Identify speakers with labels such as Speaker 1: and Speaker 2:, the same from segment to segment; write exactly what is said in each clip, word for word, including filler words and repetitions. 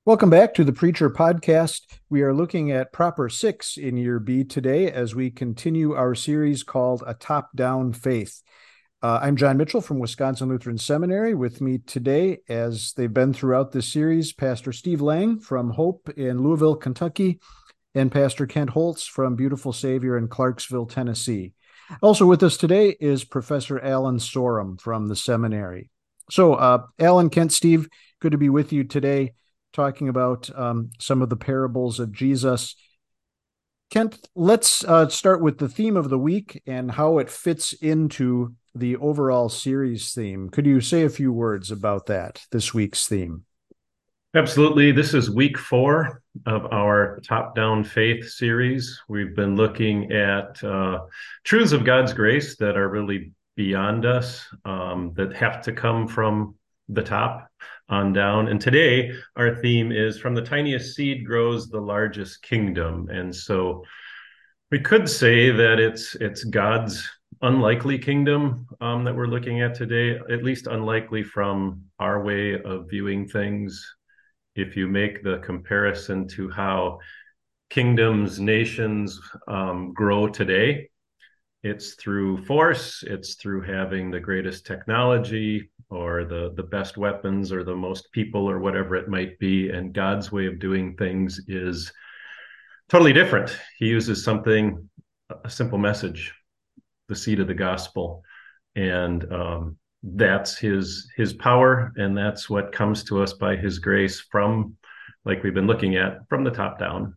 Speaker 1: Welcome back to the Preacher Podcast. We are looking at Proper Six in Year B today as we continue our series called A Top Down Faith. Uh, I'm John Mitchell from Wisconsin Lutheran Seminary. With me today, as they've been throughout this series, Pastor Steve Lang from Hope in Louisville, Kentucky, and Pastor Kent Holtz from Beautiful Savior in Clarksville, Tennessee. Also with us today is Professor Alan Sorum from the seminary. So, uh, Alan, Kent, Steve, good to be with you today, talking about um, some of the parables of Jesus. Kent, let's uh, start with the theme of the week and how it fits into the overall series theme. Could you say a few words about that, this week's theme?
Speaker 2: Absolutely. This is week four of our Top Down Faith series. We've been looking at uh, truths of God's grace that are really beyond us, um, that have to come from the top on down. And today, our theme is from the tiniest seed grows the largest kingdom. And so we could say that it's it's God's unlikely kingdom um, that we're looking at today, at least unlikely from our way of viewing things. If you make the comparison to how kingdoms, nations um, grow today, it's through force, it's through having the greatest technology or the, the best weapons or the most people or whatever it might be. And God's way of doing things is totally different. He uses something, a simple message, the seed of the gospel. And um, that's his his power, and that's what comes to us by his grace from, like we've been looking at, from the top down.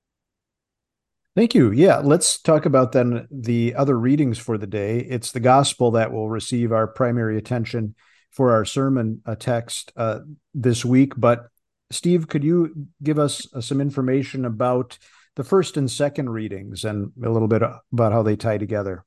Speaker 1: Thank you. Yeah, let's talk about then the other readings for the day. It's the gospel that will receive our primary attention for our sermon uh, text uh, this week. But Steve, could you give us uh, some information about the first and second readings and a little bit about how they tie together?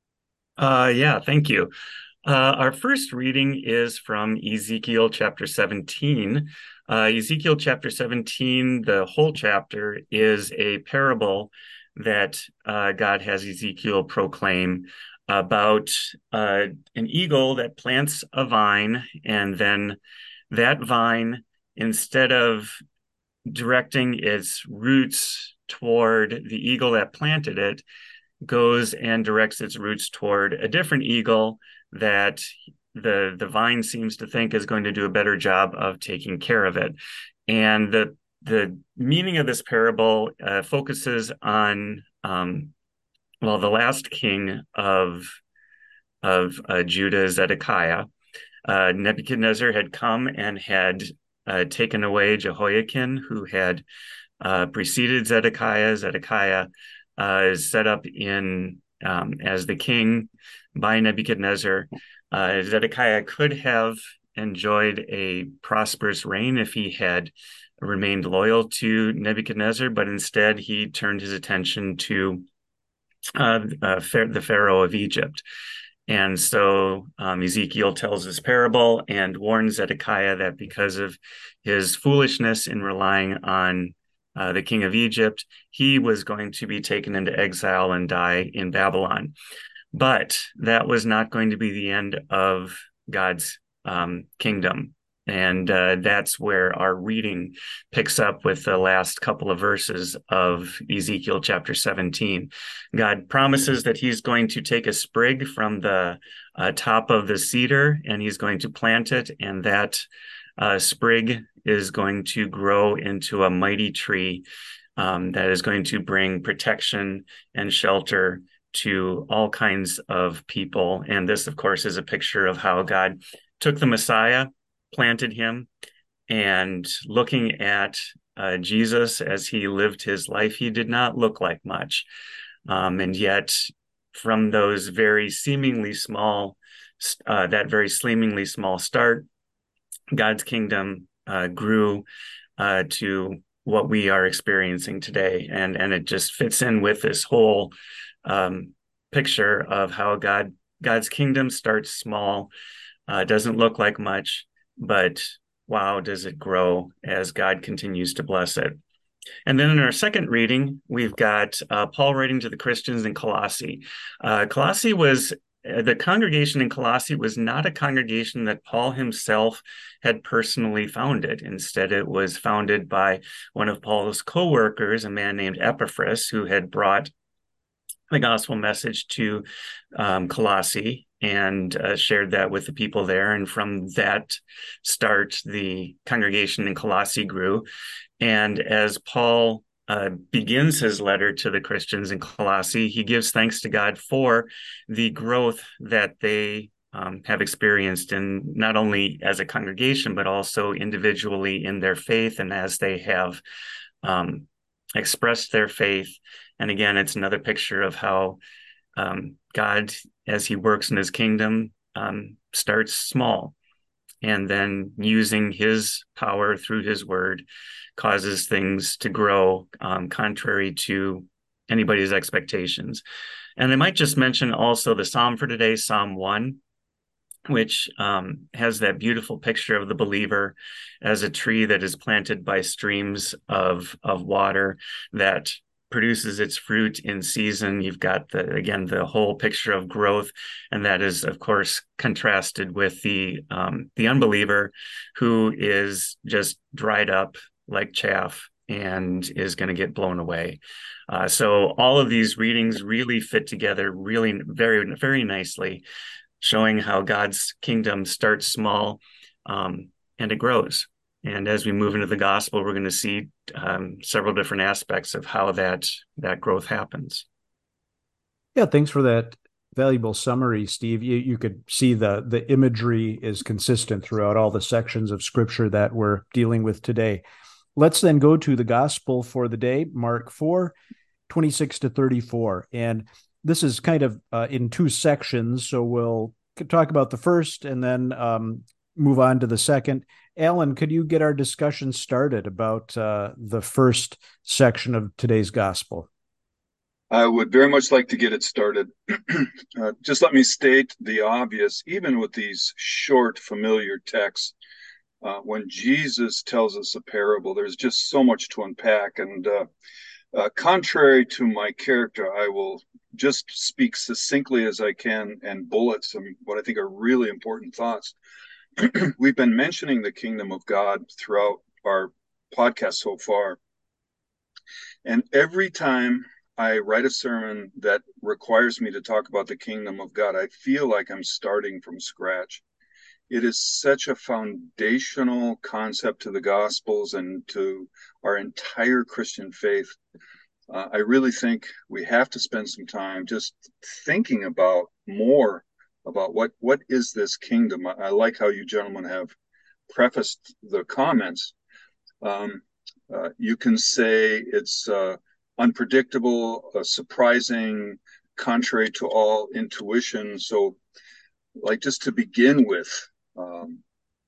Speaker 3: Uh, yeah, thank you. Uh, our first reading is from Ezekiel chapter seventeen. Uh, Ezekiel chapter seventeen, the whole chapter, is a parable that uh, God has Ezekiel proclaim about uh, an eagle that plants a vine, and then that vine, instead of directing its roots toward the eagle that planted it, goes and directs its roots toward a different eagle that the the vine seems to think is going to do a better job of taking care of it. And the the meaning of this parable uh, focuses on um, well, the last king of of uh, Judah, Zedekiah. Uh, Nebuchadnezzar had come and had uh, taken away Jehoiakim, who had uh, preceded Zedekiah. Zedekiah uh, is set up in um, as the king by Nebuchadnezzar. Uh, Zedekiah could have enjoyed a prosperous reign if he had remained loyal to Nebuchadnezzar, but instead he turned his attention to uh, uh, the Pharaoh of Egypt. And so um, Ezekiel tells this parable and warns Zedekiah that because of his foolishness in relying on uh, the king of Egypt, he was going to be taken into exile and die in Babylon. But that was not going to be the end of God's um, kingdom. And uh, that's where our reading picks up with the last couple of verses of Ezekiel chapter seventeen. God promises that he's going to take a sprig from the uh, top of the cedar and he's going to plant it, and that uh, sprig is going to grow into a mighty tree um, that is going to bring protection and shelter to all kinds of people. And this, of course, is a picture of how God took the Messiah, planted him, and looking at uh, Jesus as he lived his life, he did not look like much. Um, and yet, from those very seemingly small, uh, that very seemingly small start, God's kingdom uh, grew uh, to what we are experiencing today. And, and it just fits in with this whole um, picture of how God God's kingdom starts small, uh, doesn't look like much, but wow, does it grow as God continues to bless it. And then in our second reading, we've got uh, Paul writing to the Christians in Colossae. Uh, Colossae was the congregation in Colossae was not a congregation that Paul himself had personally founded. Instead, it was founded by one of Paul's co-workers, a man named Epaphras, who had brought the gospel message to um, Colossae and uh, shared that with the people there. And from that start, the congregation in Colossae grew. And as Paul uh, begins his letter to the Christians in Colossae, he gives thanks to God for the growth that they um, have experienced, in not only as a congregation, but also individually in their faith, and as they have um, expressed their faith. And again, it's another picture of how um, God, as he works in his kingdom, um, starts small, and then using his power through his word causes things to grow um, contrary to anybody's expectations. And I might just mention also the Psalm for today, Psalm one, which um, has that beautiful picture of the believer as a tree that is planted by streams of, of water that produces its fruit in season. You've got the, again, the whole picture of growth, and that is, of course, contrasted with the um, the unbeliever, who is just dried up like chaff and is going to get blown away. Uh, so all of these readings really fit together, really very, very nicely, showing how God's kingdom starts small um, and it grows. And as we move into the gospel, we're going to see um, several different aspects of how that that growth happens.
Speaker 1: Yeah, thanks for that valuable summary, Steve. You, you could see the the imagery is consistent throughout all the sections of scripture that we're dealing with today. Let's then go to the gospel for the day, Mark four, twenty-six to thirty-four. And this is kind of uh, in two sections, so we'll talk about the first and then um, move on to the second. Alan, could you get our discussion started about uh, the first section of today's gospel?
Speaker 4: I would very much like to get it started. uh, just let me state the obvious, even with these short, familiar texts. Uh, when Jesus tells us a parable, there's just so much to unpack. And uh, uh, contrary to my character, I will just speak succinctly as I can and bullet some what I think are really important thoughts. We've been mentioning the kingdom of God throughout our podcast so far. And every time I write a sermon that requires me to talk about the kingdom of God, I feel like I'm starting from scratch. It is such a foundational concept to the Gospels and to our entire Christian faith. Uh, I really think we have to spend some time just thinking about more about what, what is this kingdom. I, I like how you gentlemen have prefaced the comments. Um, uh, you can say it's uh, unpredictable, uh, surprising, contrary to all intuition. So, like, just to begin with, um,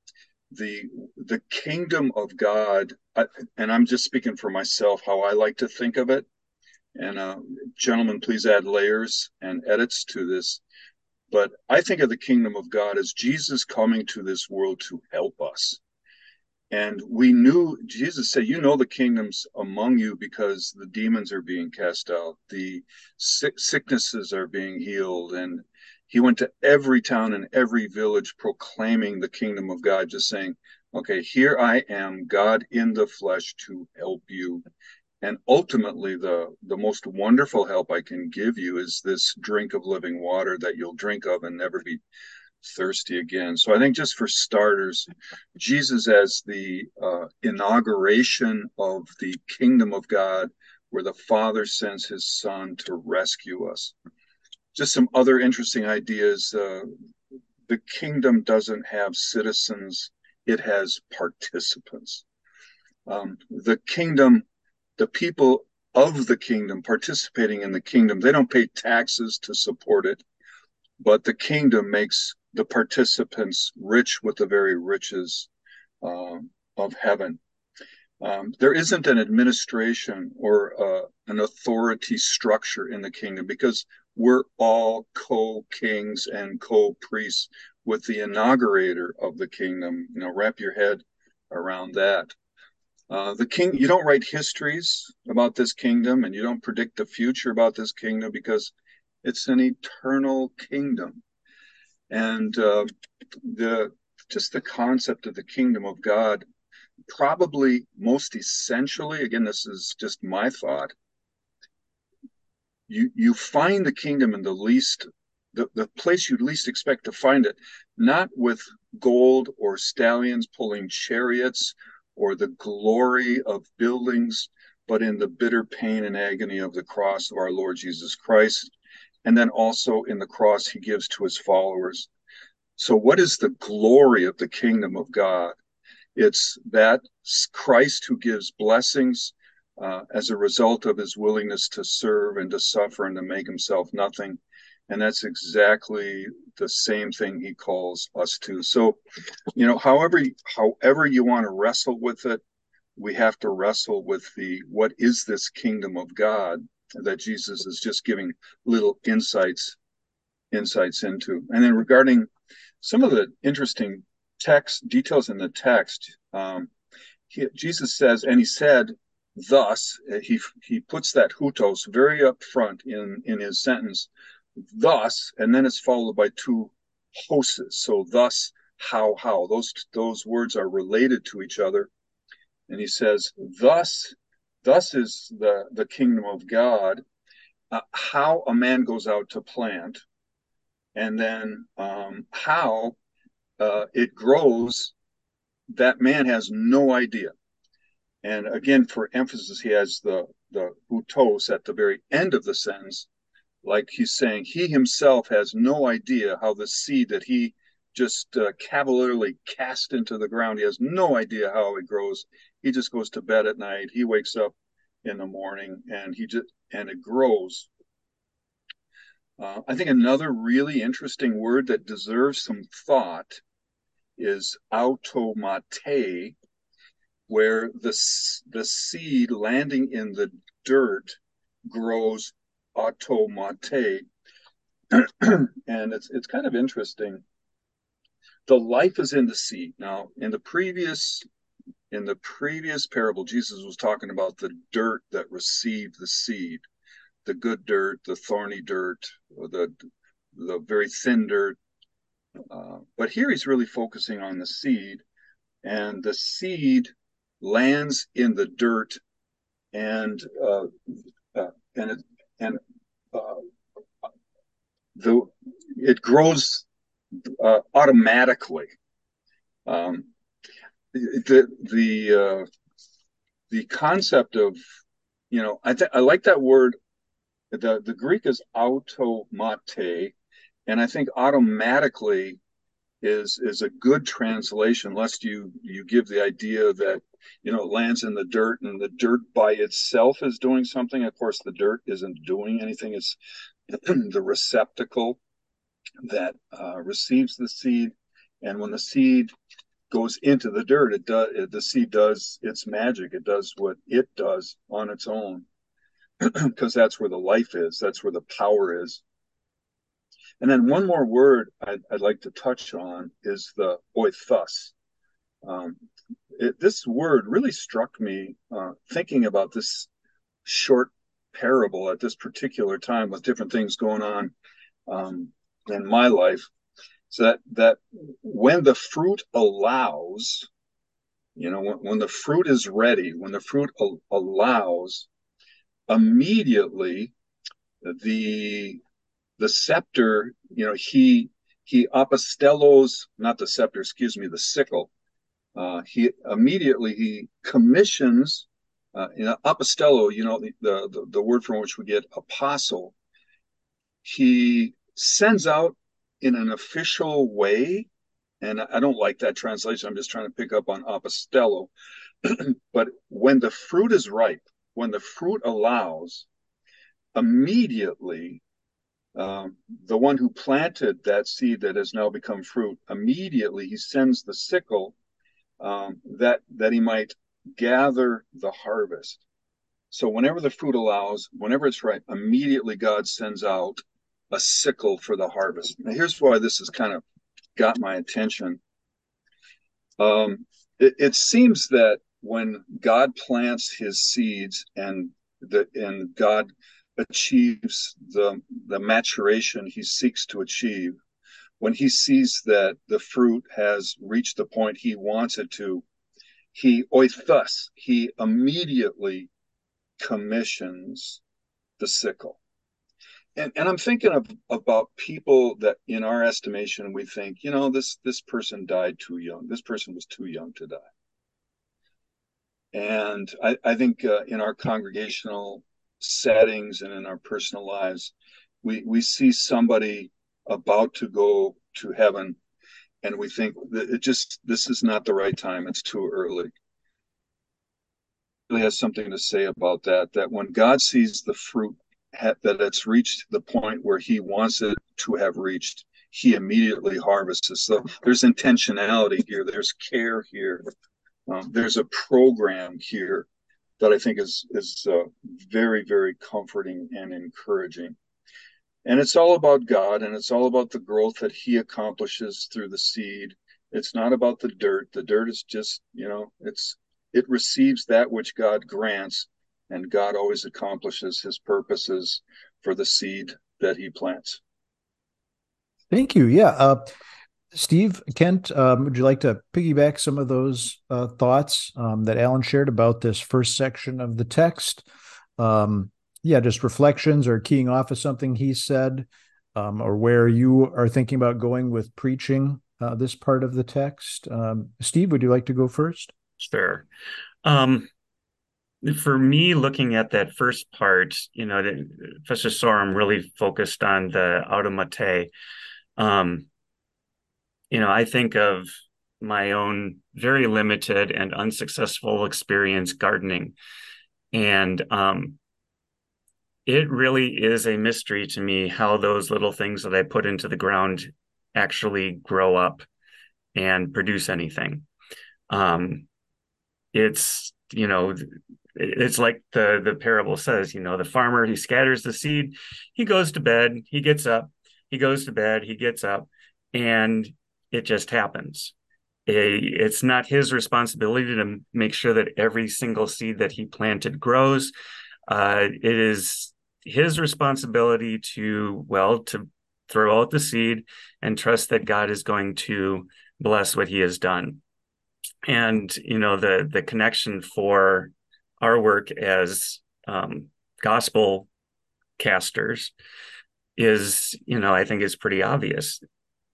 Speaker 4: the the kingdom of God, I, and I'm just speaking for myself, how I like to think of it. And uh, gentlemen, please add layers and edits to this. But I think of the kingdom of God as Jesus coming to this world to help us. And we knew, Jesus said, you know, the kingdom's among you because the demons are being cast out, the sick, sicknesses are being healed. And he went to every town and every village proclaiming the kingdom of God, just saying, okay, here I am, God in the flesh, to help you. And ultimately, the, the most wonderful help I can give you is this drink of living water that you'll drink of and never be thirsty again. So I think just for starters, Jesus as the uh, inauguration of the kingdom of God, where the Father sends his Son to rescue us. Just some other interesting ideas. Uh, the kingdom doesn't have citizens, it has participants. Um, the kingdom, the people of the kingdom participating in the kingdom, they don't pay taxes to support it, but the kingdom makes the participants rich with the very riches um, of heaven. Um, there isn't an administration or uh, an authority structure in the kingdom because we're all co-kings and co-priests with the inaugurator of the kingdom. You know, wrap your head around that. Uh, the king, you don't write histories about this kingdom, and you don't predict the future about this kingdom because It's an eternal kingdom. And uh, the just the concept of the kingdom of God, probably most essentially, again, this is just my thought, you you find the kingdom in the least, the, the place you'd least expect to find it, not with gold or stallions pulling chariots or the glory of buildings, but in the bitter pain and agony of the cross of our Lord Jesus Christ, and then also in the cross he gives to his followers. So what is the glory of the kingdom of God? It's that Christ who gives blessings uh, as a result of his willingness to serve and to suffer and to make himself nothing. And that's exactly the same thing he calls us to. So, you know, however, however you want to wrestle with it, we have to wrestle with the, what is this kingdom of God that Jesus is just giving little insights, insights into. And then regarding some of the interesting text details in the text, um, he, Jesus says, and he said, thus, he he puts that hutos very up front in, in his sentence, thus, and then it's followed by two hoses. So thus, how, how, those, those words are related to each other. And he says, thus, thus is the, the kingdom of God, uh, how a man goes out to plant, and then um, how uh, it grows, that man has no idea. And again, for emphasis, he has the, the hutos at the very end of the sentence, like he's saying he himself has no idea how the seed that he just uh, cavalierly cast into the ground, he has no idea how it grows. He just goes to bed at night. He wakes up in the morning and he just, and it grows. Uh, I think another really interesting word that deserves some thought is automate, where the, the seed landing in the dirt grows automate. And it's it's kind of interesting. The life is in the seed. Now, in the previous in the previous parable, Jesus was talking about the dirt that received the seed, the good dirt, the thorny dirt, or the the very thin dirt. Uh, but here he's really focusing on the seed, and the seed lands in the dirt, and uh, uh, and it, and uh, the it grows uh, automatically. Um, the the uh, the concept of, you know, I th- I like that word. The the Greek is automate, and I think automatically is is a good translation, lest you you give the idea that, you know, it lands in the dirt and the dirt by itself is doing something. Of course, the dirt isn't doing anything. It's the receptacle that uh, receives the seed, and when the seed goes into the dirt, it does it, the seed does its magic. It does what it does on its own, because that's where the life is. That's where the power is. And then one more word I'd, I'd like to touch on is the oithus. Um, it, this word really struck me uh, thinking about this short parable at this particular time with different things going on um, in my life. So that, that when the fruit allows, you know, when, when the fruit is ready, when the fruit al- allows, immediately the the scepter, you know, he he apostellos, not the scepter, excuse me, the sickle. Uh, he immediately he commissions, uh, you know, apostello, you know, the, the the word from which we get apostle. He sends out in an official way, and I don't like that translation. I'm just trying to pick up on apostello. But when the fruit is ripe, when the fruit allows, immediately um, the one who planted that seed that has now become fruit, immediately he sends the sickle um, that that he might gather the harvest. So whenever the fruit allows, whenever it's ripe, immediately God sends out a sickle for the harvest. Now here's why this has kind of got my attention. Um, it, it seems that when God plants his seeds and the and God achieves the, the maturation he seeks to achieve, when he sees that the fruit has reached the point he wants it to, he oithus, he immediately commissions the sickle. And, and I'm thinking of, about people that in our estimation, we think, you know, this, this person died too young. This person was too young to die. And I, I think uh, in our congregational settings and in our personal lives, we, we see somebody about to go to heaven, and we think that it just, this is not the right time. It's too early. It really has something to say about that, that when God sees the fruit, that it's reached the point where he wants it to have reached, he immediately harvests. So there's intentionality here. There's care here. Um, there's a program here that I think is, is uh, very, very comforting and encouraging. And it's all about God, and it's all about the growth that he accomplishes through the seed. It's not about the dirt. The dirt is just, you know, it's it receives that which God grants, and God always accomplishes his purposes for the seed that he plants.
Speaker 1: Thank you. Yeah. Uh, Steve, Kent, um, would you like to piggyback some of those uh, thoughts um, that Alan shared about this first section of the text? Um, yeah, just reflections or keying off of something he said, um, or where you are thinking about going with preaching uh, this part of the text. Um, Steve, would you like to go first?
Speaker 3: Sure. Um, for me, looking at that first part, you know, Professor Sorum really focused on the automate. Um, you know, I think of my own very limited and unsuccessful experience gardening. And um, it really is a mystery to me how those little things that I put into the ground actually grow up and produce anything. Um, it's, you know, it's like the, the parable says, you know, the farmer, he scatters the seed, he goes to bed, he gets up, he goes to bed, he gets up, and it just happens. It's not his responsibility to make sure that every single seed that he planted grows. Uh, it is his responsibility to, well, to throw out the seed and trust that God is going to bless what he has done. And, you know, the, the connection for our work as um, gospel casters is, you know, I think is pretty obvious.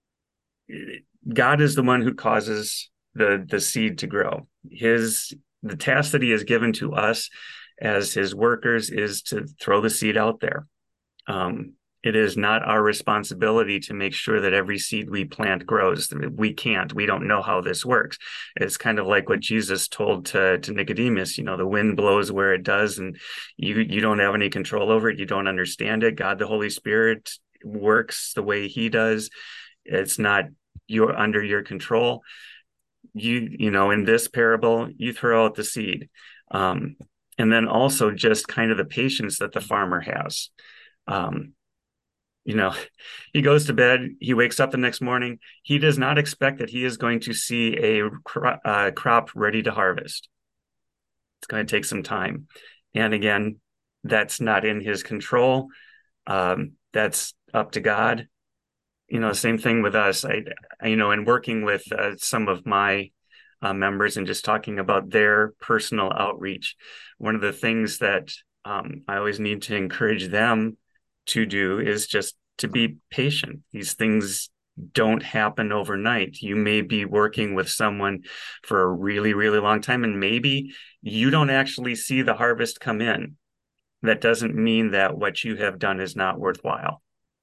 Speaker 3: God is the one who causes the, the seed to grow. His, the task that he has given to us as his workers is to throw the seed out there. Um, It is not our responsibility to make sure that every seed we plant grows. We can't. We don't know how this works. It's kind of like what Jesus told to, to Nicodemus, you know, the wind blows where it does, and you, you don't have any control over it. You don't understand it. God, the Holy Spirit, works the way he does. It's not you're under your control. You, you know, in this parable, you throw out the seed. Um, and then also just kind of the patience that the farmer has. Um, You know, he goes to bed, he wakes up the next morning. He does not expect that he is going to see a cro- uh, crop ready to harvest. It's going to take some time. And again, that's not in his control. Um, that's up to God. You know, same thing with us. I, I you know, in working with uh, some of my uh, members and just talking about their personal outreach, one of the things that um, I always need to encourage them to do is just to be patient. These things don't happen overnight. You may be working with someone for a really, really long time, and maybe you don't actually see the harvest come in. That doesn't mean that what you have done is not worthwhile.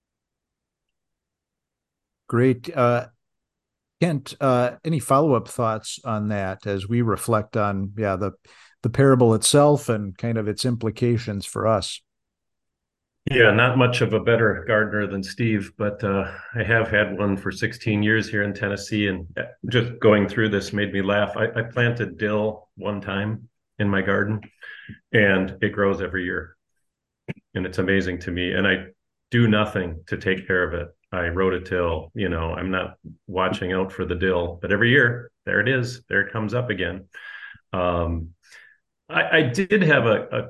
Speaker 1: Great. Uh, Kent, uh, any follow-up thoughts on that as we reflect on, yeah, the, the parable itself and kind of its implications for us?
Speaker 2: Yeah, not much of a better gardener than Steve, but uh, I have had one for sixteen years here in Tennessee, and just going through this made me laugh. I, I planted dill one time in my garden, and it grows every year, and it's amazing to me. And I do nothing to take care of it. I rototill, you know, I'm not watching out for the dill, but every year, there it is. There it comes up again. Um, I, I did have a, a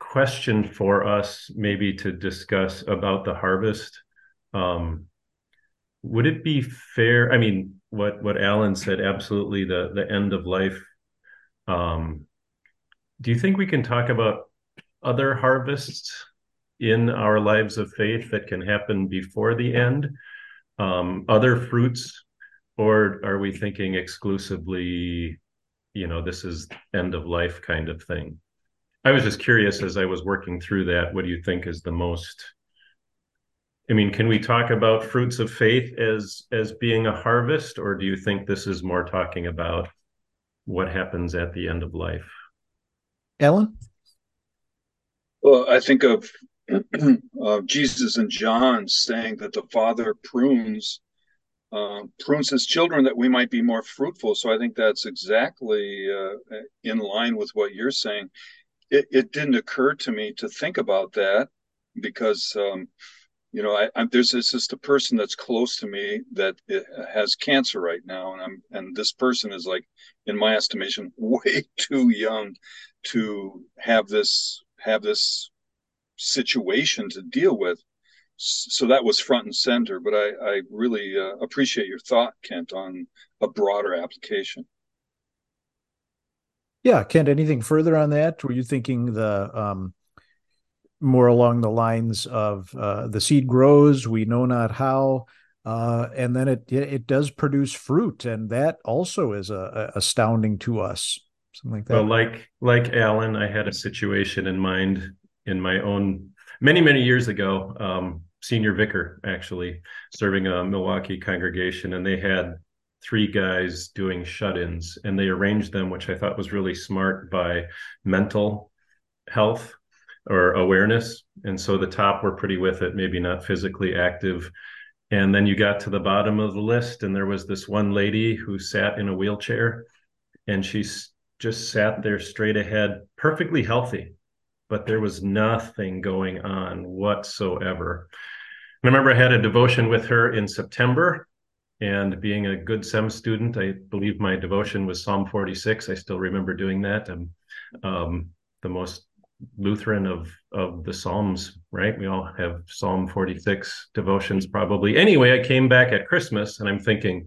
Speaker 2: question for us maybe to discuss about the harvest. Um, would it be fair? I mean, what, what Alan said, absolutely, the, the end of life. Um, do you think we can talk about other harvests in our lives of faith that can happen before the end? Um, other fruits, or are we thinking exclusively, you know, this is end of life kind of thing? I was just curious as I was working through that, what do you think is the most, I mean, can we talk about fruits of faith as as being a harvest, or do you think this is more talking about what happens at the end of life?
Speaker 1: Alan?
Speaker 4: Well, I think of uh, Jesus and John saying that the Father prunes uh, prunes his children that we might be more fruitful. So I think that's exactly uh, in line with what you're saying. It, it didn't occur to me to think about that because um, you know I, I, there's this just a person that's close to me that has cancer right now, and I'm and this person is, like, in my estimation, way too young to have this have this situation to deal with. So that was front and center. But I, I really uh, appreciate your thought, Kent, on a broader application.
Speaker 1: Yeah, Kent, anything further on that? Were you thinking the um, more along the lines of uh, the seed grows, we know not how, uh, and then it it does produce fruit, and that also is a, a astounding to us. Something like that.
Speaker 2: Well, like like Alan, I had a situation in mind in my own many, many years ago, um, senior vicar, actually, serving a Milwaukee congregation, and they had three guys doing shut-ins, and they arranged them, which I thought was really smart, by mental health or awareness. And so the top were pretty with it, maybe not physically active. And then you got to the bottom of the list, and there was this one lady who sat in a wheelchair, and she just sat there straight ahead, perfectly healthy, but there was nothing going on whatsoever. And I remember I had a devotion with her in September, and being a good SEM student, I believe my devotion was Psalm forty-six. I still remember doing that. I'm um, the most Lutheran of of the Psalms, right? We all have Psalm forty-six devotions probably. Anyway, I came back at Christmas and I'm thinking,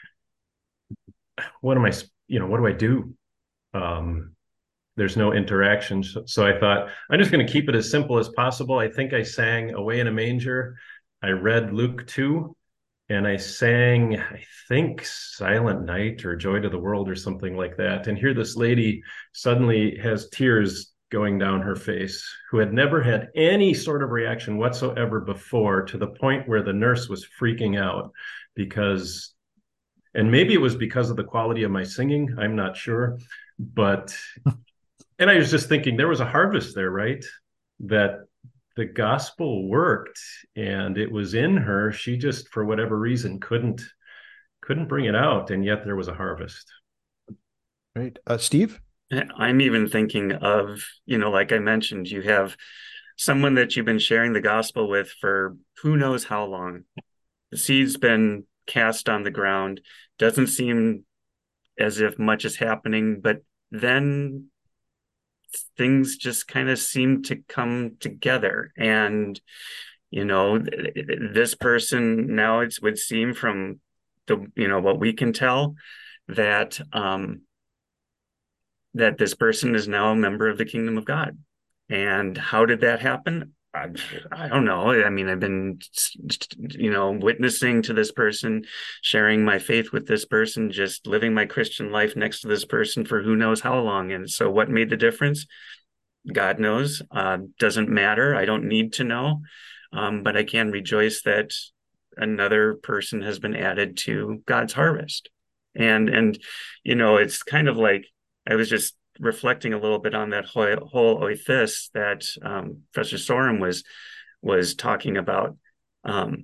Speaker 2: what am I, you know, what do I do? Um, there's no interaction. So, so I thought, I'm just going to keep it as simple as possible. I think I sang Away in a Manger. I read Luke two, and I sang, I think, Silent Night or Joy to the World or something like that. And here this lady suddenly has tears going down her face, who had never had any sort of reaction whatsoever before, to the point where the nurse was freaking out because, and maybe it was because of the quality of my singing, I'm not sure, but, and I was just thinking there was a harvest there, right? That the gospel worked and it was in her. She just, for whatever reason, couldn't, couldn't bring it out. And yet there was a harvest.
Speaker 1: Right. Uh, Steve?
Speaker 3: I'm even thinking of, you know, like I mentioned, you have someone that you've been sharing the gospel with for who knows how long. The seed's been cast on the ground. Doesn't seem as if much is happening, but then things just kind of seem to come together. And, you know, this person now, it would seem from the, you know, what we can tell, that, um, that this person is now a member of the kingdom of God. And how did that happen? I, I don't know. I mean, I've been, you know, witnessing to this person, sharing my faith with this person, just living my Christian life next to this person for who knows how long. And so what made the difference? God knows. Uh, doesn't matter. I don't need to know. Um, but I can rejoice that another person has been added to God's harvest. And, and, you know, it's kind of like, I was just reflecting a little bit on that whole, whole oithis that um, Professor Sorum was was talking about. Um,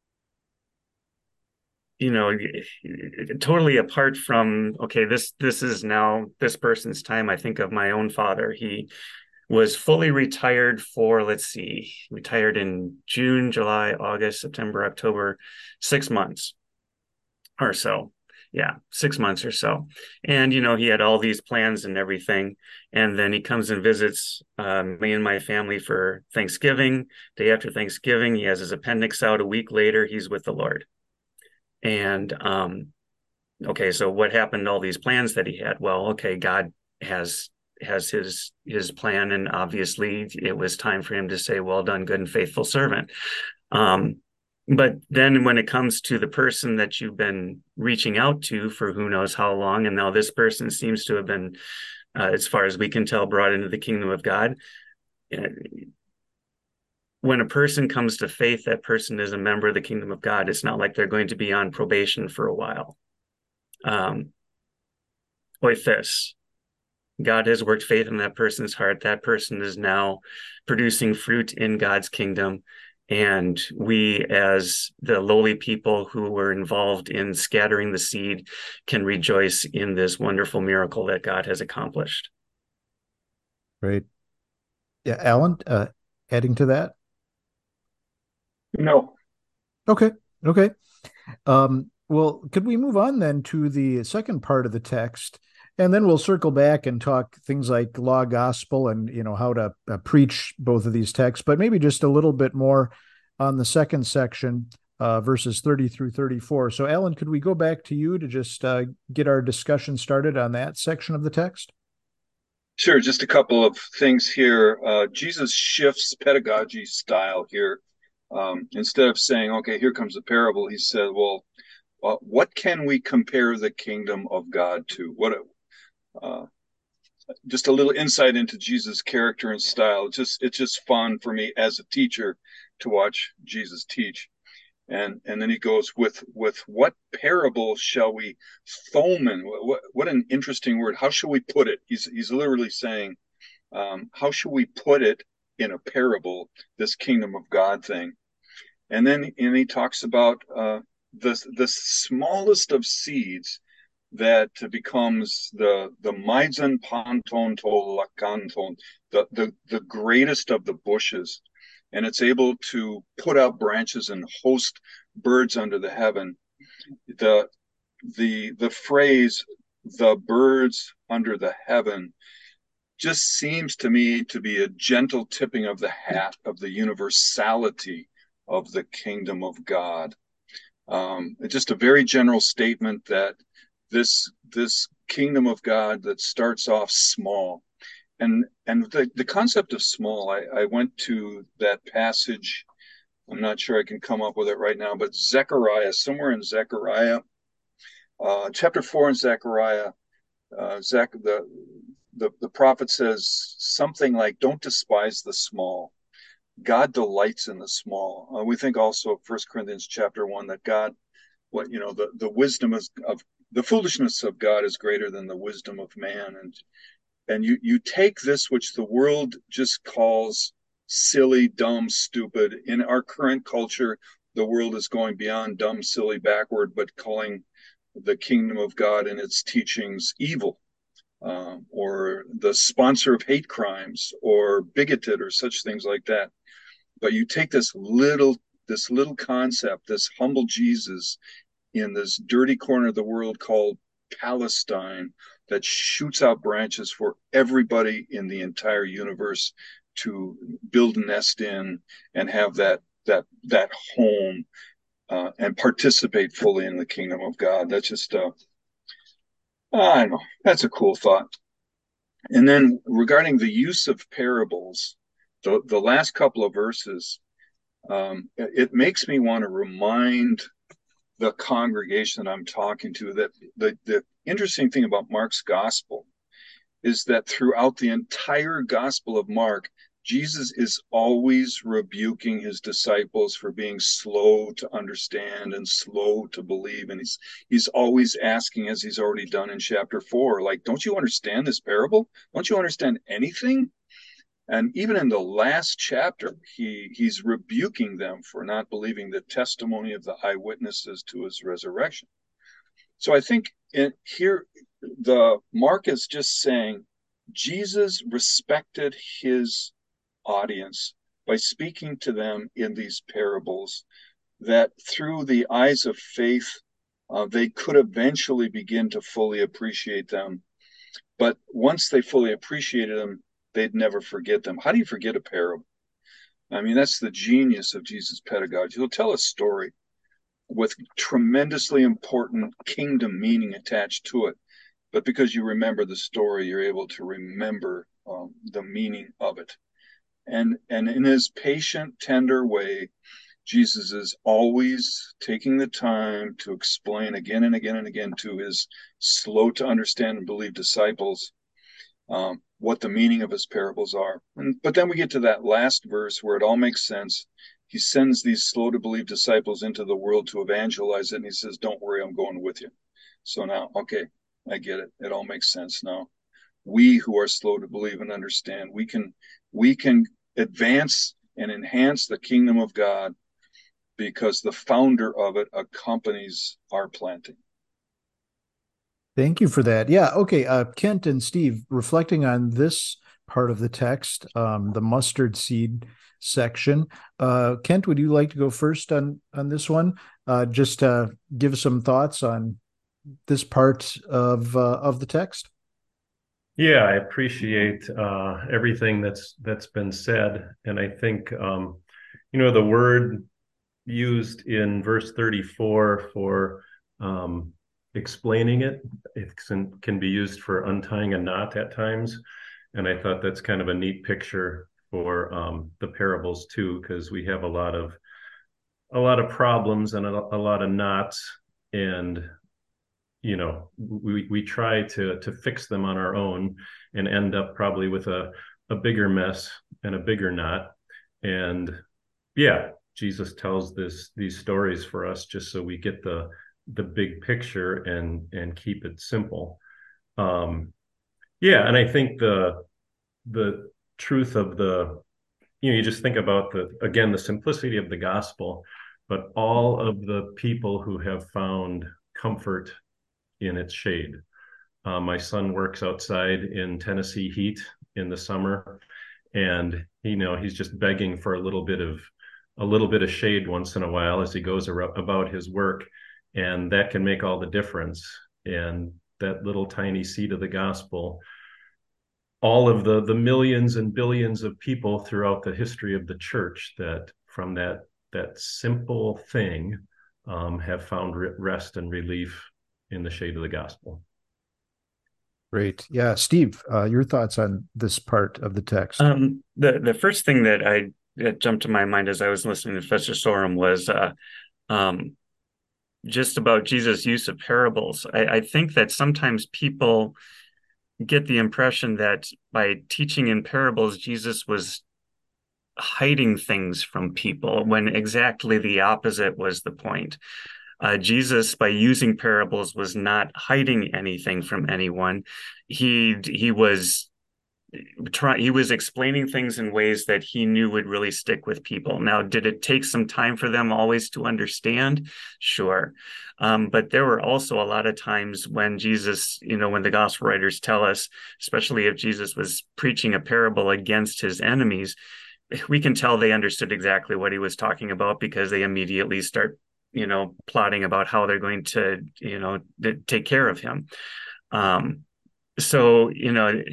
Speaker 3: you know, totally apart from, okay, this this is now this person's time. I think of my own father. He was fully retired for, let's see, retired in June, July, August, September, October, six months or so. yeah, six months or so. And, you know, he had all these plans and everything. And then he comes and visits uh, me and my family for Thanksgiving. Day after Thanksgiving, he has his appendix out. A week later, he's with the Lord. And, um, okay, so what happened to all these plans that he had? Well, okay, God has has his his plan, and obviously it was time for him to say, well done, good and faithful servant. Um, but then when it comes to the person that you've been reaching out to for who knows how long, and now this person seems to have been, uh, as far as we can tell, brought into the kingdom of God. When a person comes to faith, that person is a member of the kingdom of God. It's not like they're going to be on probation for a while. Um, oithos. God has worked faith in that person's heart. That person is now producing fruit in God's kingdom. And we, as the lowly people who were involved in scattering the seed, can rejoice in this wonderful miracle that God has accomplished.
Speaker 1: Great. Yeah, Alan, uh, adding to that?
Speaker 4: No.
Speaker 1: Okay. Okay. Um, well, could we move on then to the second part of the text? And then we'll circle back and talk things like law, gospel, and, you know, how to uh, preach both of these texts, but maybe just a little bit more on the second section, uh, verses thirty through thirty-four. So, Alan, could we go back to you to just uh, get our discussion started on that section of the text?
Speaker 4: Sure. Just a couple of things here. Uh, Jesus shifts pedagogy style here. Um, instead of saying, okay, here comes a parable, he said, well, uh, what can we compare the kingdom of God to? What uh, just a little insight into Jesus' character and style. It's just it's just fun for me as a teacher to watch Jesus teach. And and then he goes with with what parable shall we fomen? What what an interesting word. How shall we put it? He's he's literally saying, um, how should we put it in a parable? This kingdom of God thing. And then and he talks about uh, the the smallest of seeds that becomes the the Maizen Panton to Lacanton, the, the the greatest of the bushes, and it's able to put out branches and host birds under the heaven. The the the phrase "the birds under the heaven" just seems to me to be a gentle tipping of the hat of the universality of the kingdom of God. Um, just a very general statement that this this kingdom of God that starts off small, and and the, the concept of small, I, I went to that passage. I'm not sure I can come up with it right now, but Zechariah, somewhere in Zechariah, uh, chapter four in Zechariah, uh, Zech, the, the the prophet says something like, "Don't despise the small. God delights in the small." Uh, we think also of First Corinthians chapter one that God, what you know, the the wisdom is, of the foolishness of God is greater than the wisdom of man, and and you you take this which the world just calls silly, dumb, stupid. In our current culture, the world is going beyond dumb, silly, backward, but calling the kingdom of God and its teachings evil, uh, or the sponsor of hate crimes, or bigoted, or such things like that. But you take this little this little concept, this humble Jesus in this dirty corner of the world called Palestine, that shoots out branches for everybody in the entire universe to build a nest in and have that that that home, uh, and participate fully in the kingdom of God. That's just uh, I don't know. That's a cool thought. And then regarding the use of parables, the the last couple of verses, um, it makes me want to remind the congregation that I'm talking to that the, the interesting thing about Mark's gospel is that throughout the entire gospel of Mark, Jesus is always rebuking his disciples for being slow to understand and slow to believe. And he's he's always asking, as he's already done in chapter four, like, don't you understand this parable? Don't you understand anything? And even in the last chapter, he he's rebuking them for not believing the testimony of the eyewitnesses to his resurrection. So I think in, here, the Mark is just saying Jesus respected his audience by speaking to them in these parables, that through the eyes of faith, uh, they could eventually begin to fully appreciate them. But once they fully appreciated them, they'd never forget them. How do you forget a parable? I mean, that's the genius of Jesus' pedagogy. He'll tell a story with tremendously important kingdom meaning attached to it. But because you remember the story, you're able to remember um, the meaning of it. And, and in his patient, tender way, Jesus is always taking the time to explain again and again and again to his slow to understand and believe disciples um, what the meaning of his parables are. And, but then we get to that last verse where it all makes sense. He sends these slow to believe disciples into the world to evangelize it. And he says, don't worry, I'm going with you. So now, okay, I get it. It all makes sense now. We who are slow to believe and understand, we can, we can advance and enhance the kingdom of God because the founder of it accompanies our planting.
Speaker 1: Thank you for that. Yeah. Okay. Uh, Kent and Steve, reflecting on this part of the text, um, the mustard seed section. Uh, Kent, would you like to go first on, on this one? Uh, just uh, give some thoughts on this part of uh, of the text.
Speaker 2: Yeah, I appreciate uh, everything that's that's been said, and I think um, you know the word used in verse thirty-four for um, explaining it, it can, can be used for untying a knot at times, and I thought that's kind of a neat picture for um, the parables too, because we have a lot of a lot of problems and a, a lot of knots, and you know we we try to to fix them on our own and end up probably with a a bigger mess and a bigger knot. And yeah, Jesus tells this these stories for us just so we get the the big picture and and keep it simple. Um yeah, and I think the the truth of the you know you just think about the again the simplicity of the gospel, but all of the people who have found comfort in its shade. Uh, my son works outside in Tennessee heat in the summer, and you know he's just begging for a little bit of a little bit of shade once in a while as he goes ar- about his work, and that can make all the difference. And that little tiny seed of the gospel, all of the the millions and billions of people throughout the history of the church that from that that simple thing um, have found rest and relief in the shade of the gospel.
Speaker 1: Great. Yeah. Steve, uh, your thoughts on this part of the text?
Speaker 3: Um, the, the first thing that I that jumped to my mind as I was listening to Festus Sorum was uh, um, just about Jesus' use of parables. I, I think that sometimes people get the impression that by teaching in parables, Jesus was hiding things from people, when exactly the opposite was the point. Uh, Jesus, by using parables, was not hiding anything from anyone. He he was try, he was explaining things in ways that he knew would really stick with people. Now, did it take some time for them always to understand? Sure. Um, but there were also a lot of times when Jesus, you know, when the gospel writers tell us, especially if Jesus was preaching a parable against his enemies, we can tell they understood exactly what he was talking about, because they immediately start, you know, plotting about how they're going to, you know, take care of him. Um, so, you know, it,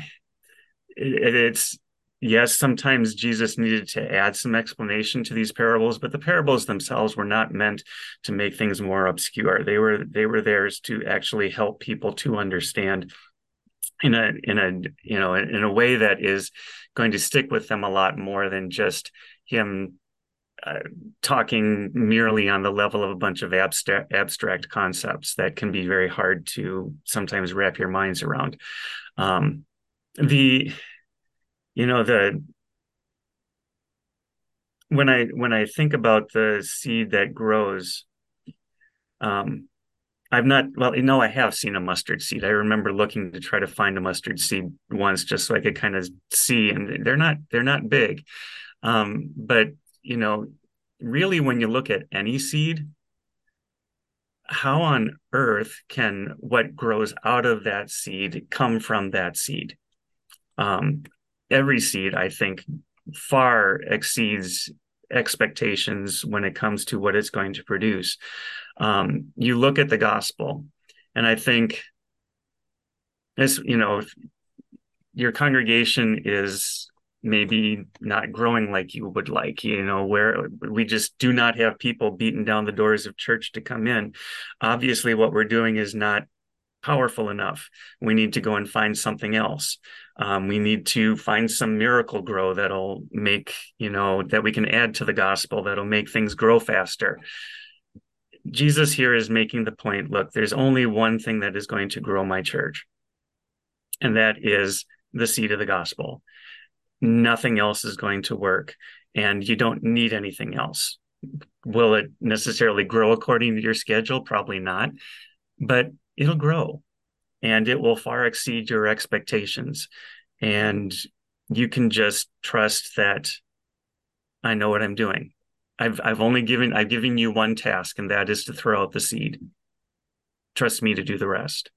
Speaker 3: it's, yes, sometimes Jesus needed to add some explanation to these parables, but the parables themselves were not meant to make things more obscure. They were, they were theirs to actually help people to understand in a, in a, you know, in a way that is going to stick with them a lot more than just him uh, talking merely on the level of a bunch of abstract, abstract concepts that can be very hard to sometimes wrap your minds around. Um, the, you know, the, when I, when I think about the seed that grows, um, I've not, well, you know, I have seen a mustard seed. I remember looking to try to find a mustard seed once just so I could kind of see, and they're not, they're not big. Um, but, you know, really when you look at any seed, how on earth can what grows out of that seed come from that seed? Um, every seed, I think, far exceeds expectations when it comes to what it's going to produce. Um, you look at the gospel, and I think, as you know, if your congregation is maybe not growing like you would like, you know, where we just do not have people beating down the doors of church to come in. Obviously, what we're doing is not powerful enough. We need to go and find something else. Um, we need to find some miracle grow that'll make, you know, that we can add to the gospel, that'll make things grow faster. Jesus here is making the point, look, there's only one thing that is going to grow my church, and that is the seed of the gospel. Nothing else is going to work, and you don't need anything else. Will it necessarily grow according to your schedule? Probably not, but it'll grow, and it will far exceed your expectations. And you can just trust that I know what I'm doing. I've I've only given I've given you one task, and that is to throw out the seed. Trust me to do the rest.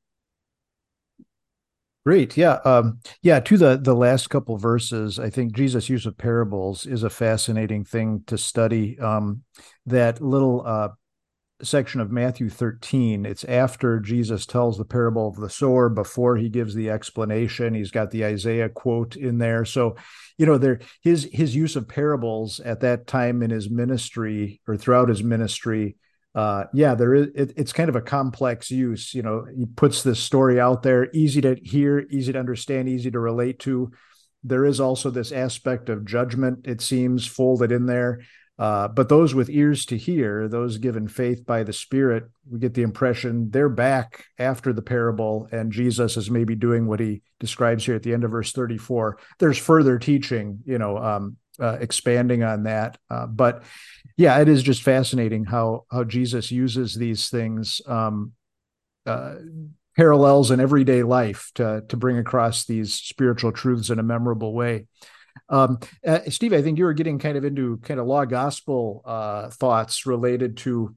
Speaker 1: Great. Yeah. Um, yeah. To the, the last couple verses, I think Jesus' use of parables is a fascinating thing to study. Um, that little uh, section of Matthew thirteen, it's after Jesus tells the parable of the sower, before he gives the explanation. He's got the Isaiah quote in there. So, you know, there his his use of parables at that time in his ministry, or throughout his ministry, uh yeah there is it, it's kind of a complex use. You know, he puts this story out there, easy to hear, easy to understand, easy to relate to. There is also this aspect of judgment, it seems, folded in there. Uh, but those with ears to hear, those given faith by the Spirit, we get the impression they're back after the parable, and Jesus is maybe doing what he describes here at the end of verse thirty-four. There's further teaching, you know, um, uh, expanding on that. Uh, but yeah, it is just fascinating how how Jesus uses these things, um, uh, parallels in everyday life, to to bring across these spiritual truths in a memorable way. Um, uh, Steve, I think you were getting kind of into kind of law gospel uh, thoughts related to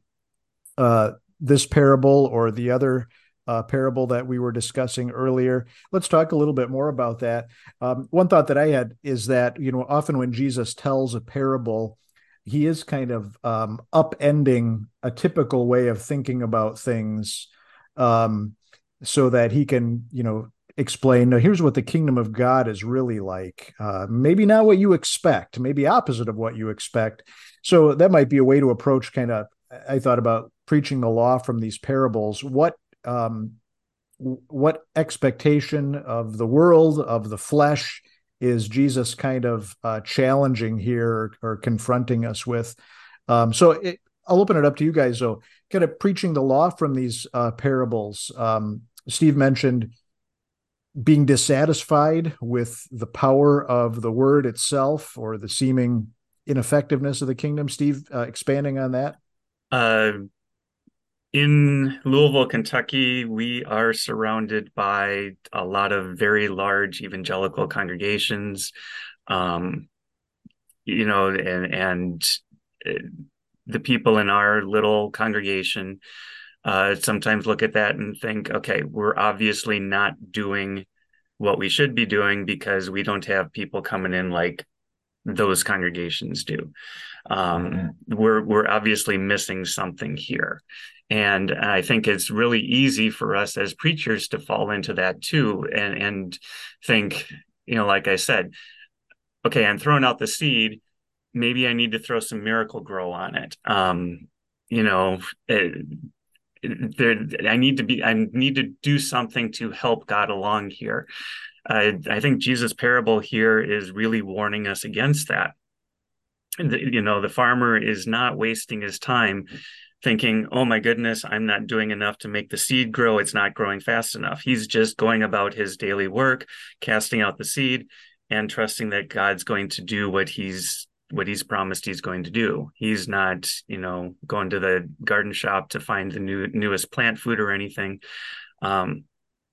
Speaker 1: uh, this parable or the other uh, parable that we were discussing earlier. Let's talk a little bit more about that. Um, one thought that I had is that, you know, often when Jesus tells a parable, he is kind of um, upending a typical way of thinking about things, um, so that he can, you know, explain, no, here's what the kingdom of God is really like. Uh, maybe not what you expect, maybe opposite of what you expect. So that might be a way to approach kind of, I thought about preaching the law from these parables. What, um, what expectation of the world, of the flesh, is Jesus kind of uh, challenging here, or, or confronting us with? Um, so it, I'll open it up to you guys, though. Kind of preaching the law from these uh, parables. Um, Steve mentioned being dissatisfied with the power of the word itself, or the seeming ineffectiveness of the kingdom. Steve, uh, expanding on that.
Speaker 3: Uh, in Louisville, Kentucky, we are surrounded by a lot of very large evangelical congregations, um, you know, and, and the people in our little congregation uh, sometimes look at that and think, okay, we're obviously not doing what we should be doing, because we don't have people coming in like those congregations do. Um, we're we're obviously missing something here. And I think it's really easy for us as preachers to fall into that too, and, and think, you know, like I said, okay, I'm throwing out the seed. Maybe I need to throw some miracle grow on it. Um, you know, it, there, I need to be, I need to do something to help God along here. I, I think Jesus' parable here is really warning us against that. And the, you know, the farmer is not wasting his time thinking, oh my goodness, I'm not doing enough to make the seed grow. It's not growing fast enough. He's just going about his daily work, casting out the seed and trusting that God's going to do what he's what he's promised he's going to do. He's not, you know, going to the garden shop to find the new newest plant food or anything. Um,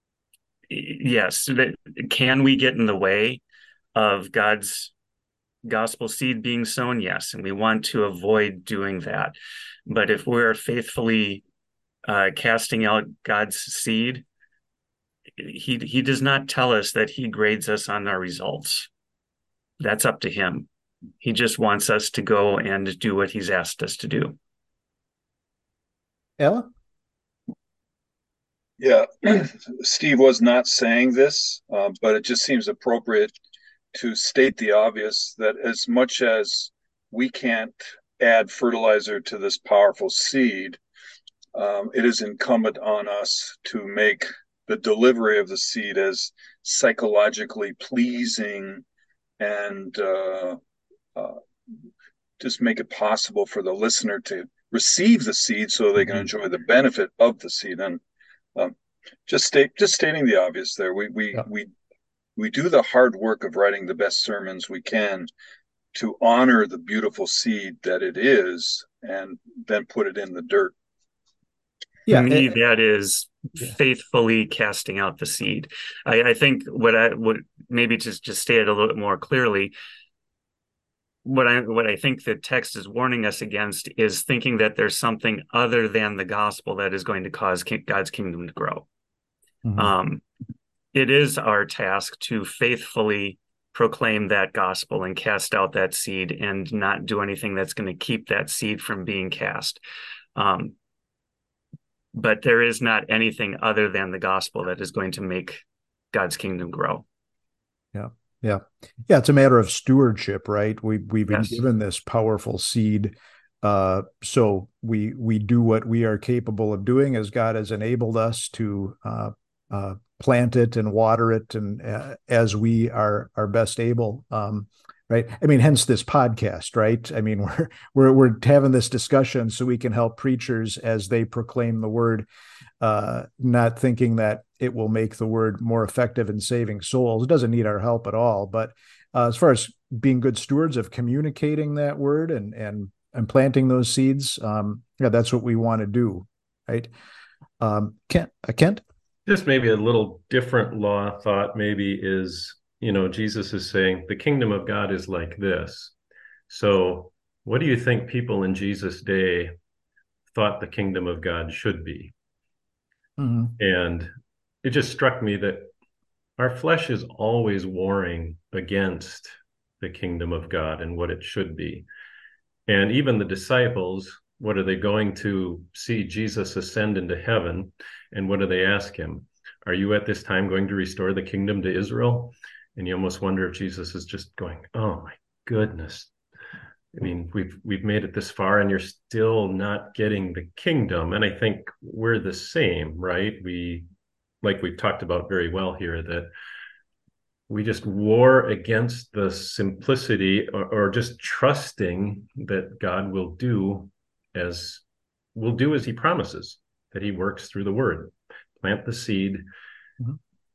Speaker 3: yes, that, can we get in the way of God's gospel seed being sown? Yes, and we want to avoid doing that. But if we're faithfully uh, casting out God's seed, he he does not tell us that he grades us on our results. That's up to him. He just wants us to go and do what he's asked us to do.
Speaker 1: Ella?
Speaker 4: Yeah, Steve was not saying this, uh, but it just seems appropriate to state the obvious that as much as we can't add fertilizer to this powerful seed, um, it is incumbent on us to make the delivery of the seed as psychologically pleasing and uh, uh, just make it possible for the listener to receive the seed so they can
Speaker 1: Mhm.
Speaker 4: enjoy the benefit of the seed. And um, just state just stating the obvious there. We we
Speaker 1: Yeah.
Speaker 4: we we do the hard work of writing the best sermons we can to honor the beautiful seed that it is, and then put it in the dirt.
Speaker 3: To
Speaker 1: Yeah.
Speaker 3: me,
Speaker 1: eh,
Speaker 3: that is
Speaker 1: yeah.
Speaker 3: faithfully casting out the seed. I, I think what I would maybe just just state it a little bit more clearly. What I what I think the text is warning us against is thinking that there's something other than the gospel that is going to cause ki- God's kingdom to grow.
Speaker 1: Mhm.
Speaker 3: Um, it is our task to faithfully proclaim that gospel and cast out that seed and not do anything that's going to keep that seed from being cast. Um, but there is not anything other than the gospel that is going to make God's kingdom grow.
Speaker 1: Yeah. Yeah. Yeah. It's a matter of stewardship, right? We we've been
Speaker 3: Yes.
Speaker 1: given this powerful seed. Uh, so we we do what we are capable of doing as God has enabled us to uh, uh, plant it and water it, and uh, as we are are best able. Um, right. I mean, hence this podcast, right? I mean, we're we're we're having this discussion so we can help preachers as they proclaim the word, uh, not thinking that it will make the word more effective in saving souls. It doesn't need our help at all. But uh, as far as being good stewards of communicating that word and and and planting those seeds, um, yeah, that's what we want to do, right? Um, Kent, uh, Kent.
Speaker 2: Just maybe a little different law thought maybe is, you know, Jesus is saying the kingdom of God is like this. So what do you think people in Jesus' day thought the kingdom of God should be?
Speaker 1: Mm-hmm.
Speaker 2: And it just struck me that our flesh is always warring against the kingdom of God and what it should be. And even the disciples, what are they going to see Jesus ascend into heaven? And what do they ask him? Are you at this time going to restore the kingdom to Israel? And you almost wonder if Jesus is just going, oh my goodness. I mean, we've we've made it this far and you're still not getting the kingdom. And I think we're the same, right? We, like we've talked about very well here, that we just war against the simplicity or, or just trusting that God will do as will do as he promises, that he works through the word. Plant the seed.
Speaker 1: Mm-hmm.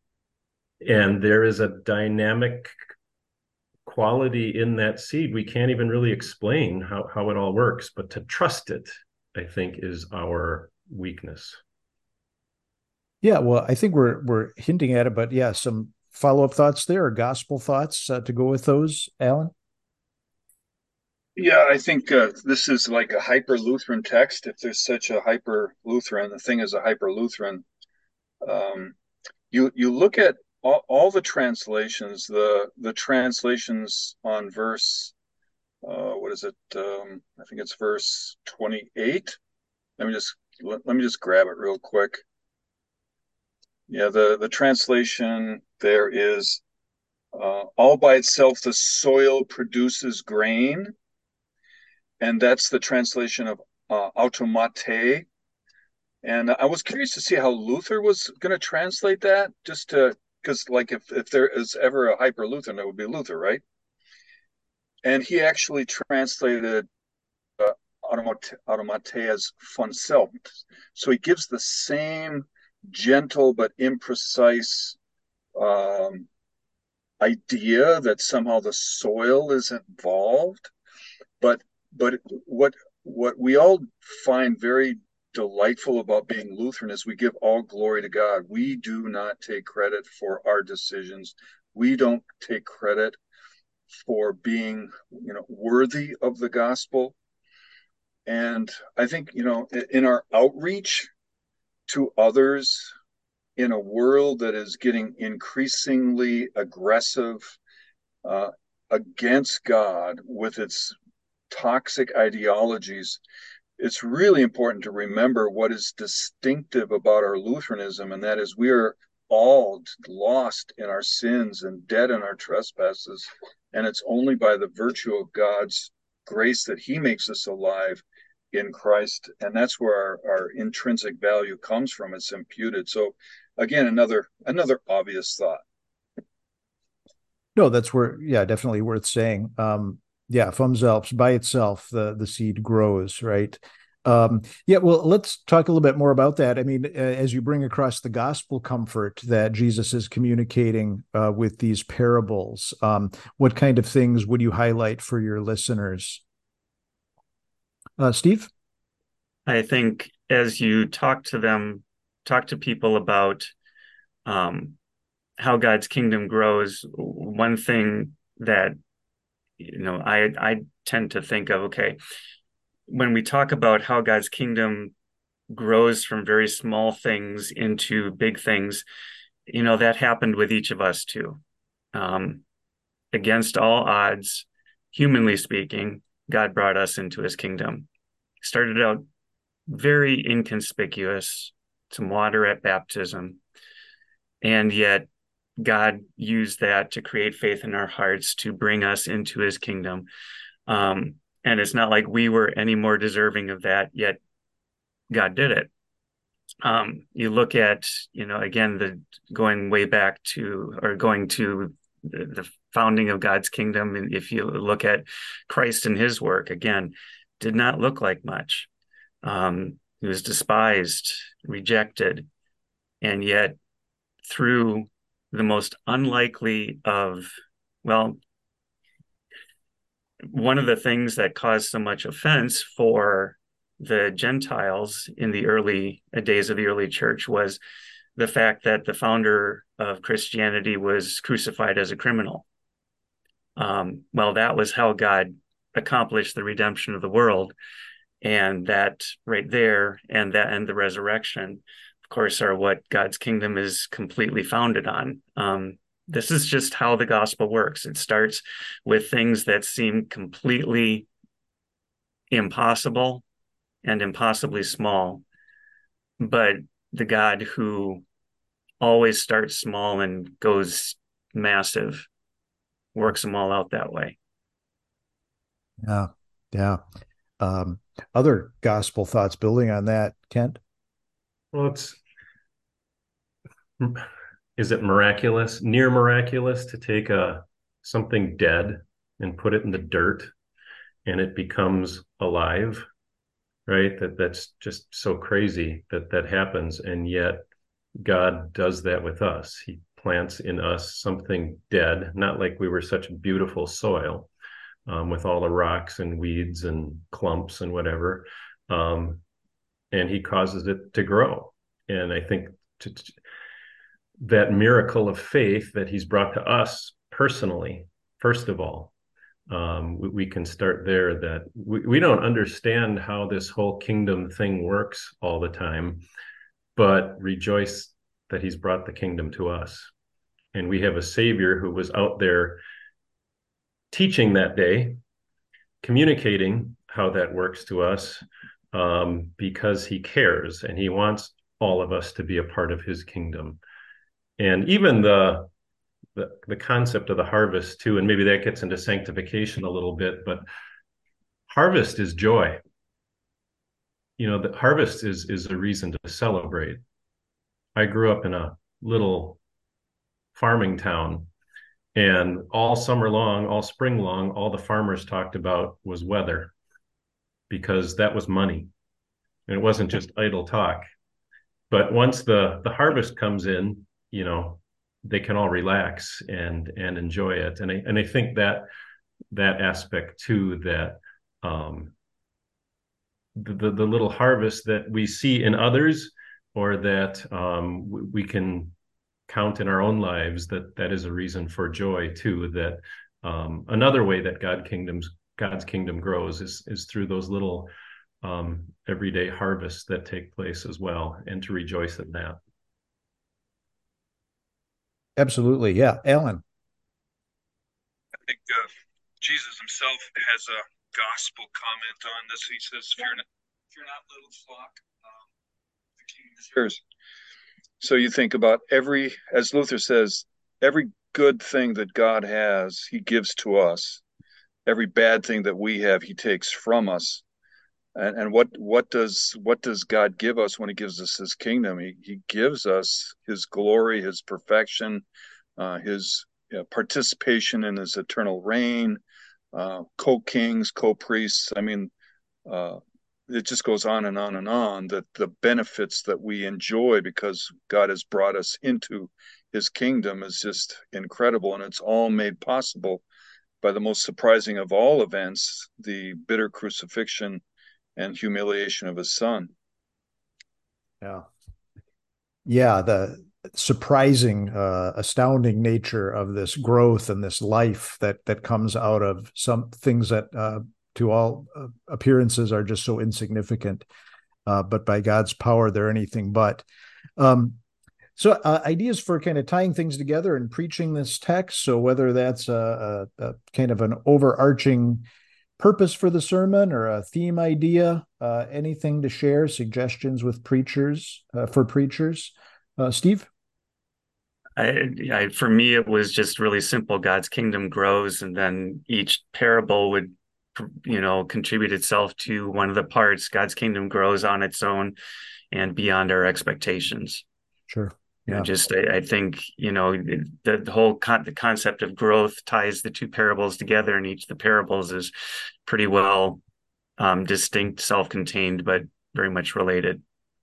Speaker 2: And there is a dynamic quality in that seed. We can't even really explain how, how it all works, but to trust it, I think, is our weakness.
Speaker 1: Yeah, well, I think we're we're hinting at it, but yeah, some follow-up thoughts there, or gospel thoughts uh, to go with those, Alan?
Speaker 4: Yeah, I think uh, this is like a hyper Lutheran text. If there's such a hyper Lutheran, the thing is a hyper Lutheran. Um, you you look at all, all the translations, the the translations on verse, uh, what is it? Um, I think it's verse twenty-eight. Let me just let, let me just grab it real quick. Yeah, the the translation there is uh, all by itself the soil produces grain, and that's the translation of uh, automate. And I was curious to see how Luther was going to translate that, just to because like if if there is ever a hyper Lutheran, it would be Luther, right? And he actually translated uh, automate, automate as von selbst. So he gives the same gentle but imprecise um, idea that somehow the soil is involved. But but what what we all find very delightful about being Lutheran is we give all glory to God. We do not take credit for our decisions. We don't take credit for being, you know, worthy of the gospel. And I think, you know, in our outreach to others in a world that is getting increasingly aggressive uh, against God with its toxic ideologies, it's really important to remember what is distinctive about our Lutheranism, and that is we are all lost in our sins and dead in our trespasses. And it's only by the virtue of God's grace that he makes us alive in Christ. And that's where our, our intrinsic value comes from. It's imputed. So again, another another obvious thought.
Speaker 1: No, that's where, yeah, definitely worth saying. Um, yeah, Fums Alps by itself, the the seed grows, right? Um, yeah, well, let's talk a little bit more about that. I mean, as you bring across the gospel comfort that Jesus is communicating uh, with these parables, um, what kind of things would you highlight for your listeners? Uh, Steve?
Speaker 3: I think as you talk to them, talk to people about um, how God's kingdom grows, one thing that you know I I tend to think of, okay, when we talk about how God's kingdom grows from very small things into big things, you know, that happened with each of us too. Um, against all odds, humanly speaking, God brought us into his kingdom. Started out very inconspicuous, some water at baptism, and yet God used that to create faith in our hearts to bring us into his kingdom. Um, and it's not like we were any more deserving of that, yet God did it. Um, you look at, you know, again, the going way back to, or going to the, the founding of God's kingdom. And if you look at Christ and his work, again, did not look like much. Um, he was despised, rejected, and yet through the most unlikely of, well, one of the things that caused so much offense for the Gentiles in the early days of the early church was the fact that the founder of Christianity was crucified as a criminal. Um, well, that was how God accomplished the redemption of the world. And that right there, and that and the resurrection, of course, are what God's kingdom is completely founded on. Um, this is just how the gospel works. It starts with things that seem completely impossible and impossibly small, but the God who always starts small and goes massive works them all out that way.
Speaker 1: Yeah, yeah. Um, other gospel thoughts building on that, Kent?
Speaker 2: Well, it's is it miraculous, near miraculous to take a something dead and put it in the dirt and it becomes alive, right? That that's just so crazy that that happens. And yet God does that with us. He plants in us something dead, not like we were such beautiful soil um, with all the rocks and weeds and clumps and whatever. Um, and he causes it to grow. And I think to, to, that miracle of faith that he's brought to us personally, first of all, um, we, we can start there, that we, we don't understand how this whole kingdom thing works all the time, but rejoice that he's brought the kingdom to us. And we have a Savior who was out there teaching that day, communicating how that works to us, um, because he cares and he wants all of us to be a part of his kingdom. And even the, the the concept of the harvest too, and maybe that gets into sanctification a little bit, but harvest is joy. You know, the harvest is is a reason to celebrate. I grew up in a little farming town, and all summer long, all spring long, all the farmers talked about was weather, because that was money. And it wasn't just idle talk. But once the the harvest comes in, you know, they can all relax and and enjoy it. And I and I think that that aspect too, that um, the, the the little harvest that we see in others, or that um, we, we can count in our own lives, that that is a reason for joy too. That um, another way that God kingdoms God's kingdom grows is is through those little um, everyday harvests that take place as well, and to rejoice in that.
Speaker 1: Absolutely. Yeah. Alan.
Speaker 4: I think uh, Jesus himself has a gospel comment on this. He says, fear not, fear not, little flock, um, the kingdom is yours. So you think about every, as Luther says, every good thing that God has, he gives to us. Every bad thing that we have, he takes from us. And, and what what does what does God give us when he gives us his kingdom? He, he gives us his glory, his perfection, uh, his uh, participation in his eternal reign, uh, co-kings, co-priests. I mean, uh, it just goes on and on and on, that the benefits that we enjoy because God has brought us into his kingdom is just incredible. And it's all made possible by the most surprising of all events, the bitter crucifixion and humiliation of his son.
Speaker 1: Yeah. Yeah. The surprising, uh, astounding nature of this growth and this life that, that comes out of some things that, uh, to all uh, appearances are just so insignificant, uh, but by God's power, they're anything but. Um, so uh, ideas for kind of tying things together and preaching this text. So whether that's a, a, a kind of an overarching purpose for the sermon or a theme idea, uh, anything to share, suggestions with preachers, uh, for preachers. Uh, Steve?
Speaker 3: I, I, for me, it was just really simple. God's kingdom grows, and then each parable would, you know, contribute itself to one of the parts. God's kingdom grows on its own and beyond our expectations.
Speaker 1: Sure.
Speaker 3: Yeah. You know, just,
Speaker 1: Yeah.
Speaker 3: I, I think, you know, the, the whole con- the concept of growth ties the two parables together, and each of the parables is pretty well um, distinct, self-contained, but very much related.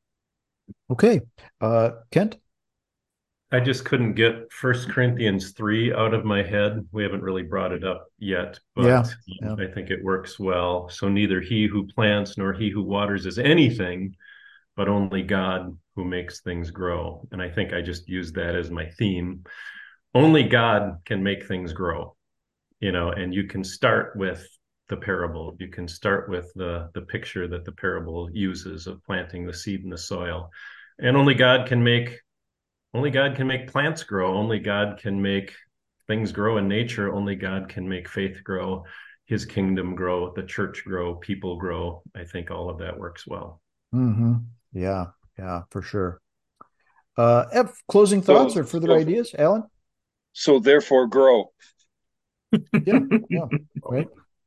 Speaker 1: Okay. Uh, Kent?
Speaker 2: I just couldn't get First Corinthians three out of my head. We haven't really brought it up yet, but
Speaker 1: yeah, yeah.
Speaker 2: I think it works well. So neither he who plants nor he who waters is anything, but only God who makes things grow. And I think I just used that as my theme. Only God can make things grow, you know, and you can start with the parable. You can start with the, the picture that the parable uses of planting the seed in the soil. And only God can make Only God can make plants grow. Only God can make things grow in nature. Only God can make faith grow, his kingdom grow, the church grow, people grow. I think all of that works well.
Speaker 1: Mm-hmm. Yeah, yeah, for sure. Uh, F, closing thoughts so, or further so, ideas, Alan?
Speaker 4: So therefore grow.
Speaker 1: Yeah, yeah, right.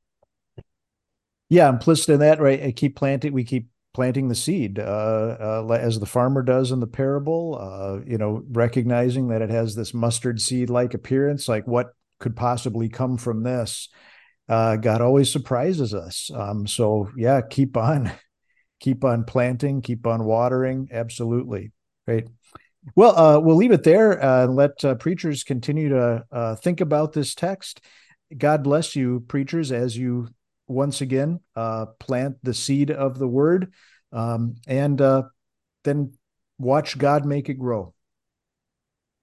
Speaker 1: Yeah, implicit in that, right? I keep planting, we keep planting the seed, uh, uh, as the farmer does in the parable, uh, you know, recognizing that it has this mustard seed-like appearance, like what could possibly come from this? Uh, God always surprises us. Um, so yeah, keep on, keep on planting, keep on watering. Absolutely. Right. Well, uh, we'll leave it there uh, and let uh, preachers continue to uh, think about this text. God bless you, preachers, as you once again uh, plant the seed of the word, um, and uh, then watch God make it grow.